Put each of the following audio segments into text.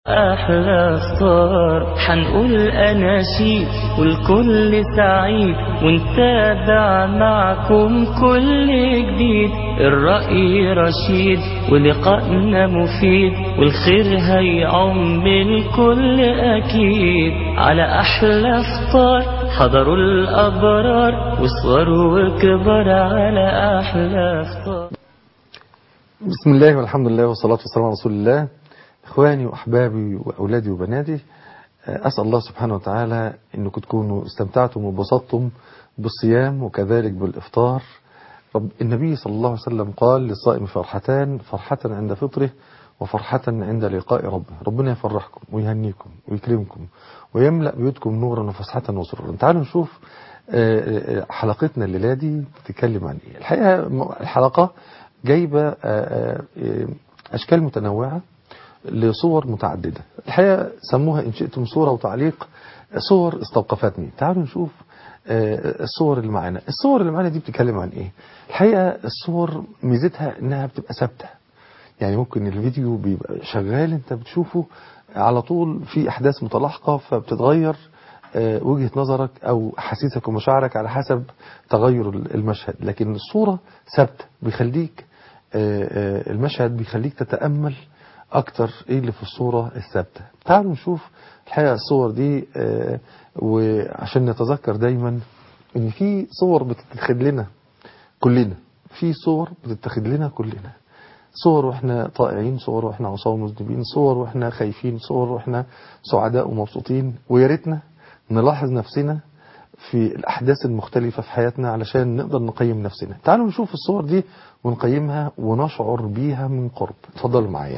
أحلى فطار حنقول أناشيد والكل سعيد ونتابع معكم كل جديد. الرأي رشيد ولقائنا مفيد والخير هيعم الكل أكيد. على أحلى فطار حضروا الأبرار وصغار وكبار على أحلى فطار. بسم الله والحمد لله والصلاة والسلام على رسول الله. إخواني وأحبابي وأولادي وبناتي، أسأل الله سبحانه وتعالى أنكم تكونوا استمتعتم وانبسطتم بالصيام وكذلك بالإفطار. النبي صلى الله عليه وسلم قال للصائم فرحتان: فرحة عند فطره وفرحة عند لقاء ربه. ربنا يفرحكم ويهنيكم ويكرمكم ويملأ بيوتكم نورا وفسحة وسرورا. تعالوا نشوف حلقتنا الليلة دي بتتكلم عن إيه. الحقيقة الحلقة جايبة أشكال متنوعة لصور متعددة. الحقيقة سموها إن شئتم صورة وتعليق، صور استوقفتني. تعالوا نشوف الصور اللي معانا. الصور اللي معانا دي بتتكلم عن إيه؟ الحقيقة الصور ميزتها إنها بتبقى ثابتة، يعني ممكن الفيديو بيبقى شغال أنت بتشوفه على طول في أحداث متلاحقة فبتتغير وجهة نظرك أو أحاسيسك ومشاعرك على حسب تغير المشهد، لكن الصورة ثابتة بيخليك المشهد بيخليك تتأمل أكتر إيه اللي في الصورة الثابتة. تعالوا نشوف الحقيقة الصور دي وعشان نتذكر دايما إن في صور بتتخذ لنا كلنا، في صور بتتخذ لنا كلنا، صور وإحنا طائعين، صور وإحنا عصاة مذنبين، صور وإحنا خايفين، صور وإحنا سعداء ومبسوطين. وياريتنا نلاحظ نفسنا في الأحداث المختلفة في حياتنا علشان نقدر نقيم نفسنا. تعالوا نشوف الصور دي ونقيمها ونشعر بيها من قرب. اتفضلوا معايا.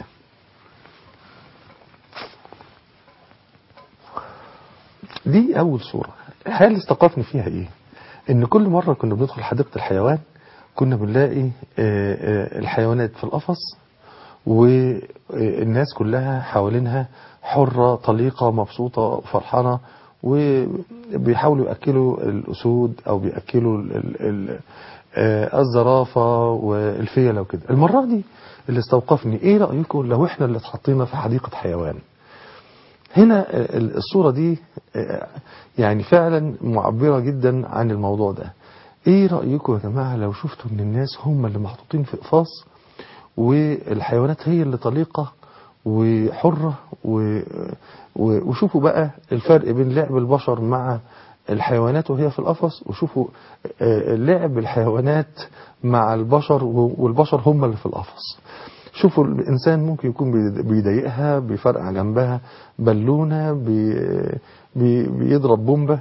دي أول صورة. الحقيقة اللي استوقفني فيها إيه؟ إن كل مرة كنا بندخل حديقة الحيوان كنا بنلاقي الحيوانات في القفص والناس كلها حوالينها حرة طليقة مبسوطة فرحانة، وبيحاولوا يأكلوا الأسود أو بيأكلوا الزرافة والفيلة وكده. المرة دي اللي استوقفني إيه رأيكم لو إحنا اللي اتحطينا في حديقة حيوان؟ هنا الصورة دي يعني فعلا معبرة جدا عن الموضوع ده. ايه رأيكم يا جماعة لو شفتوا ان الناس هم اللي محطوطين في قفص والحيوانات هي اللي طليقة وحرة وشوفوا بقى الفرق بين لعب البشر مع الحيوانات وهي في القفص، وشوفوا لعب الحيوانات مع البشر والبشر هم اللي في القفص. شوفوا الإنسان ممكن يكون بيضايقها، بيفرقع جنبها بالونة، بيضرب بومبة،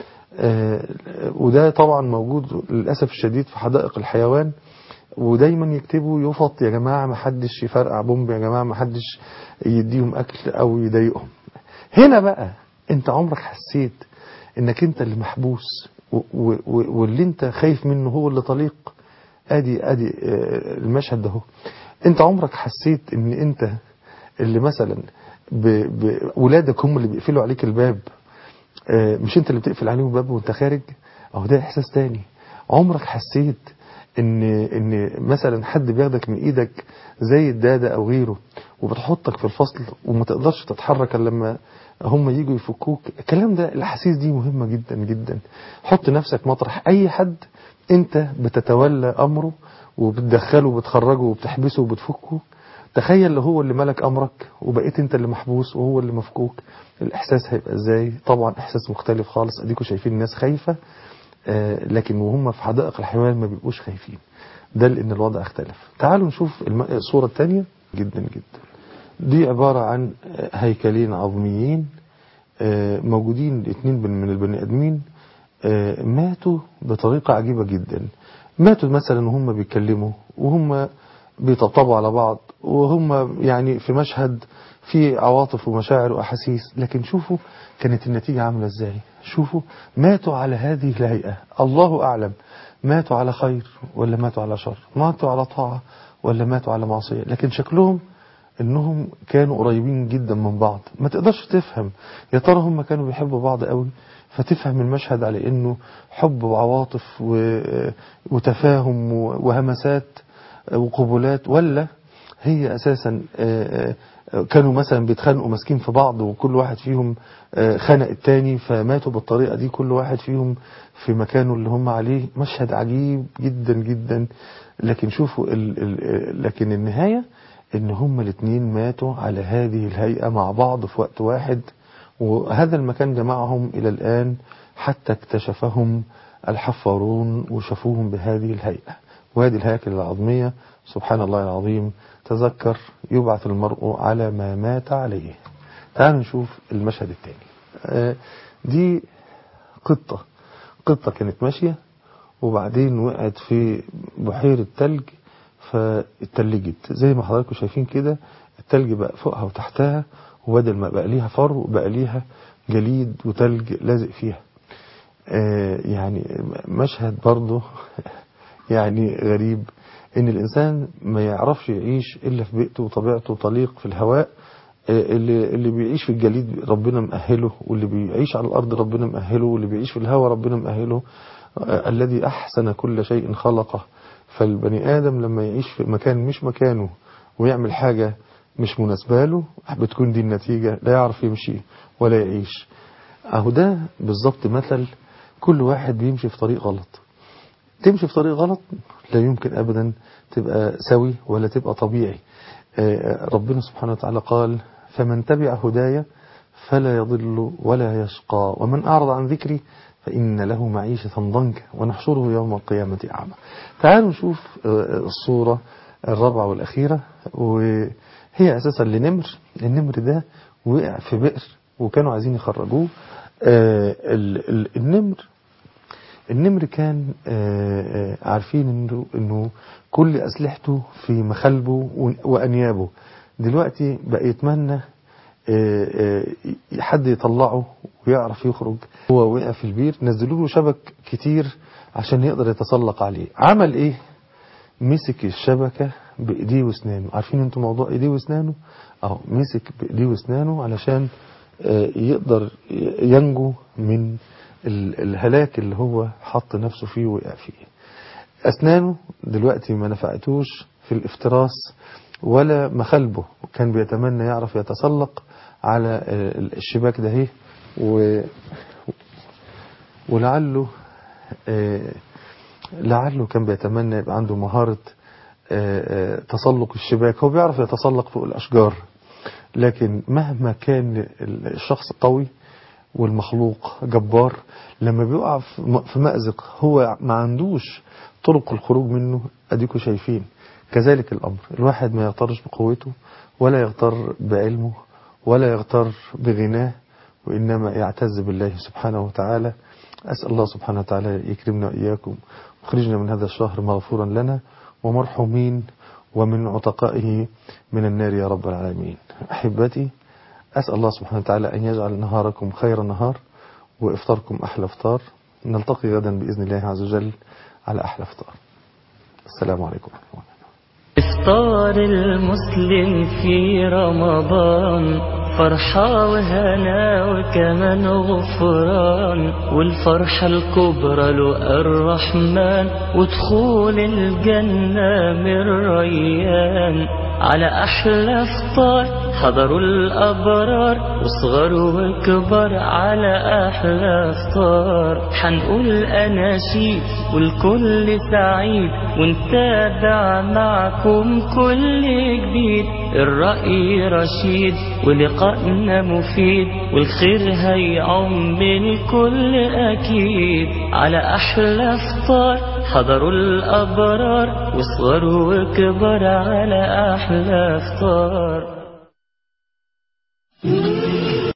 وده طبعا موجود للأسف الشديد في حدائق الحيوان. ودايما يكتبوا يفط يا جماعة ما حدش يفرقع بومب، يا جماعة ما حدش يديهم أكل أو يضايقهم. هنا بقى انت عمرك حسيت انك انت اللي محبوس واللي انت خايف منه هو اللي طليق؟ ادي المشهد ده هو. انت عمرك حسيت ان انت اللي مثلا ولادك هم اللي بيقفلوا عليك الباب، مش انت اللي بتقفل عليهم الباب وانت خارج؟ اهو ده احساس تاني. عمرك حسيت ان مثلا حد بياخدك من ايدك زي الدادة او غيره وبتحطك في الفصل وما تقدرش تتحرك الا لما هم يجوا يفكوك؟ الكلام ده، الاحاسيس دي مهمة جدا جدا. حط نفسك مطرح اي حد انت بتتولى امره وبتدخله وبتخرجه وبتحبسه وبتفكه. تخيل لو هو اللي ملك امرك وبقيت انت اللي محبوس وهو اللي مفكوك، الاحساس هيبقى ازاي؟ طبعا احساس مختلف خالص. اديكوا شايفين الناس خايفة، لكن وهم في حدائق الحيوان ما بيبقوش خايفين، ده لان الوضع اختلف. تعالوا نشوف الصورة الثانية جدا جدا. دي عبارة عن هيكلين عظميين موجودين، 2 من البني ادمين ماتوا بطريقة عجيبة جدا. ماتوا مثلا وهم بيتكلموا وهم بيطبطبوا على بعض وهم يعني في مشهد فيه عواطف ومشاعر وأحاسيس، لكن شوفوا كانت النتيجة عاملة ازاي. شوفوا ماتوا على هذه الهيئة، الله أعلم ماتوا على خير ولا ماتوا على شر، ماتوا على طاعة ولا ماتوا على معصية، لكن شكلهم انهم كانوا قريبين جدا من بعض. ما تقدرش تفهم يا ترى هم كانوا بيحبوا بعض قوي فتفهم المشهد على انه حب وعواطف وتفاهم وهمسات وقبولات، ولا هي أساسا كانوا مثلا بيتخانقوا ماسكين في بعض وكل واحد فيهم خنق التاني فماتوا بالطريقة دي، كل واحد فيهم في مكانه اللي هم عليه. مشهد عجيب جدا جدا. لكن شوفوا لكن النهاية ان هم الاثنين ماتوا على هذه الهيئة مع بعض في وقت واحد، وهذا المكان جمعهم إلى الآن حتى اكتشفهم الحفارون وشافوهم بهذه الهيئة وهذه الهياكل العظمية. سبحان الله العظيم. تذكر يبعث المرء على ما مات عليه. تعالوا نشوف المشهد الثاني. دي قطة كانت ماشية وبعدين وقعت في بحيرة تلج فاتلجت زي ما حضراتكم شايفين كده. التلج بقى فوقها وتحتها، وبدل ما بقى ليها فرو بقى ليها جليد وتلج لازق فيها. يعني مشهد برضه يعني غريب، ان الانسان ما يعرفش يعيش الا في بيئته وطبيعته طليق في الهواء. اللي بيعيش في الجليد ربنا مأهله، واللي بيعيش على الارض ربنا مأهله، واللي بيعيش في الهواء ربنا مأهله. الذي احسن كل شيء خلقه. فالبني ادم لما يعيش في مكان مش مكانه ويعمل حاجة مش مناسبة له بتكون دي النتيجة، لا يعرف يمشي ولا يعيش. اهو ده بالظبط مثل كل واحد بيمشي في طريق غلط. تمشي في طريق غلط لا يمكن أبدا تبقى سوي ولا تبقى طبيعي. ربنا سبحانه وتعالى قال فمن تبع هدايا فلا يضل ولا يشقى ومن أعرض عن ذكري فإن له معيشة ضنكا ونحشره يوم القيامة أعمى. تعالوا نشوف الصورة الرابعة والأخيرة، وهي أساسا لنمر. النمر ده وقع في بئر وكانوا عايزين يخرجوه. النمر كان عارفين انه كل اسلحته في مخالبه وانيابه. دلوقتي بقى يتمنى حد يطلعه ويعرف يخرج. هو وقع في البير، نزلوا له شبك كتير عشان يقدر يتسلق عليه. عمل ايه؟ مسك الشبكة بايديه واسنانه. عارفين انتوا موضوع ايديه واسنانه؟ مسك بايديه واسنانه علشان يقدر ينجو من الهلاك اللي هو حط نفسه فيه وقع فيه. أسنانه دلوقتي ما نفعتوش في الافتراس ولا مخالبه، كان بيتمنى يعرف يتسلق على الشباك ده ولعله كان بيتمنى يبقى عنده مهارة تسلق الشباك. هو بيعرف يتسلق فوق الأشجار، لكن مهما كان الشخص قوي والمخلوق جبار لما بيقع في مأزق هو ما عندوش طرق الخروج منه. اديكوا شايفين كذلك الأمر. الواحد ما يغترش بقوته ولا يغتر بعلمه ولا يغتر بغناه، وإنما يعتز بالله سبحانه وتعالى. أسأل الله سبحانه وتعالى يكرمنا وإياكم ويخرجنا من هذا الشهر مغفورا لنا ومرحومين ومن عتقائه من النار يا رب العالمين. أحبتي، أسأل الله سبحانه وتعالى أن يجعل نهاركم خير نهار وإفطاركم أحلى إفطار. نلتقي غدا بإذن الله عز وجل على أحلى إفطار. السلام عليكم ورحمة الله. إفطار المسلم في رمضان فرحة وهنا وكمان غفران، والفرحة الكبرى له الرحمن ودخول الجنة من ريان. على أحلى إفطار حضروا الأبرار وصغر وكبر على أحلى إفطار. حنقول أناشيد والكل سعيد ونتابع معكم كل جديد. الرأي رشيد ولقائنا مفيد والخير هيعم الكل أكيد. على أحلى إفطار حضروا الأبرار وصغر وكبر على أحلى إفطار.